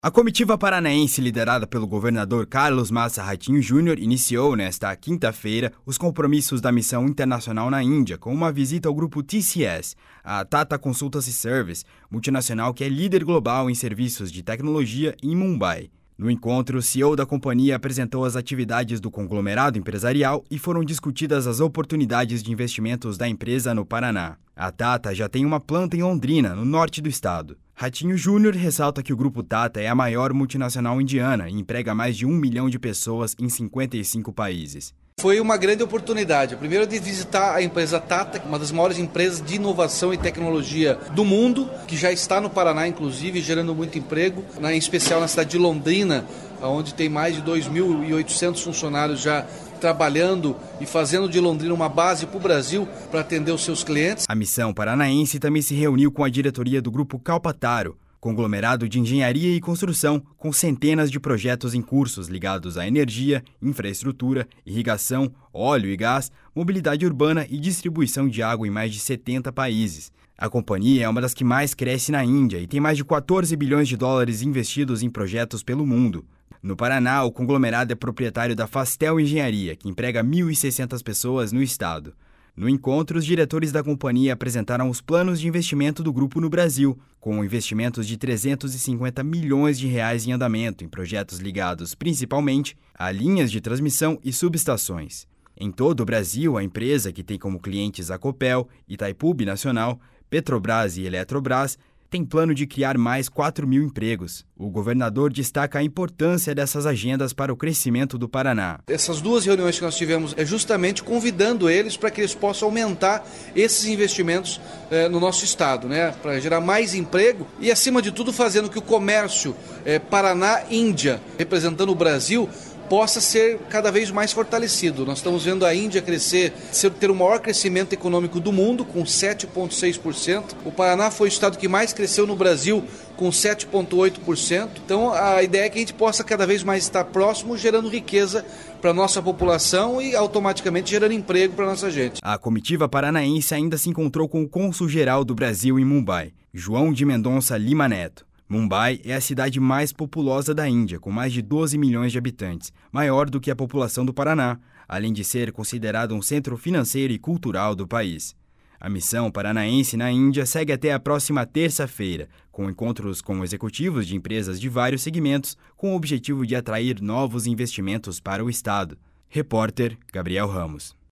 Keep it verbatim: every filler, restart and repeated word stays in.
A comitiva paranaense liderada pelo governador Carlos Massa Ratinho Júnior iniciou nesta quinta-feira os compromissos da missão internacional na Índia com uma visita ao grupo T C S, a Tata Consultancy Service, multinacional que é líder global em serviços de tecnologia em Mumbai. No encontro, o C E O da companhia apresentou as atividades do conglomerado empresarial e foram discutidas as oportunidades de investimentos da empresa no Paraná. A Tata já tem uma planta em Londrina, no norte do estado. Ratinho Júnior ressalta que o Grupo Tata é a maior multinacional indiana e emprega mais de um milhão de pessoas em cinquenta e cinco países. Foi uma grande oportunidade. A primeira de visitar a empresa Tata, uma das maiores empresas de inovação e tecnologia do mundo, que já está no Paraná, inclusive, gerando muito emprego, em especial na cidade de Londrina, onde tem mais de dois mil e oitocentos funcionários já trabalhando e fazendo de Londrina uma base para o Brasil para atender os seus clientes. A missão paranaense também se reuniu com a diretoria do Grupo Calpataro, conglomerado de engenharia e construção com centenas de projetos em cursos ligados à energia, infraestrutura, irrigação, óleo e gás, mobilidade urbana e distribuição de água em mais de setenta países. A companhia é uma das que mais cresce na Índia e tem mais de quatorze bilhões de dólares investidos em projetos pelo mundo. No Paraná, o conglomerado é proprietário da Fastel Engenharia, que emprega mil e seiscentas pessoas no estado. No encontro, os diretores da companhia apresentaram os planos de investimento do grupo no Brasil, com investimentos de trezentos e cinquenta milhões de reais em andamento em projetos ligados principalmente a linhas de transmissão e subestações. Em todo o Brasil, a empresa, que tem como clientes a Copel, Itaipu Binacional, Petrobras e Eletrobras, tem plano de criar mais quatro mil empregos. O governador destaca a importância dessas agendas para o crescimento do Paraná. Essas duas reuniões que nós tivemos é justamente convidando eles para que eles possam aumentar esses investimentos eh, no nosso estado, né? Para gerar mais emprego e, acima de tudo, fazendo que o comércio eh, Paraná-Índia, representando o Brasil, possa ser cada vez mais fortalecido. Nós estamos vendo a Índia crescer, ter o maior crescimento econômico do mundo, com sete vírgula seis por cento. O Paraná foi o estado que mais cresceu no Brasil, com sete vírgula oito por cento. Então, a ideia é que a gente possa cada vez mais estar próximo, gerando riqueza para a nossa população e automaticamente gerando emprego para a nossa gente. A comitiva paranaense ainda se encontrou com o cônsul-geral do Brasil em Mumbai, João de Mendonça Lima Neto. Mumbai é a cidade mais populosa da Índia, com mais de doze milhões de habitantes, maior do que a população do Paraná, além de ser considerado um centro financeiro e cultural do país. A missão paranaense na Índia segue até a próxima terça-feira, com encontros com executivos de empresas de vários segmentos, com o objetivo de atrair novos investimentos para o estado. Repórter Gabriel Ramos.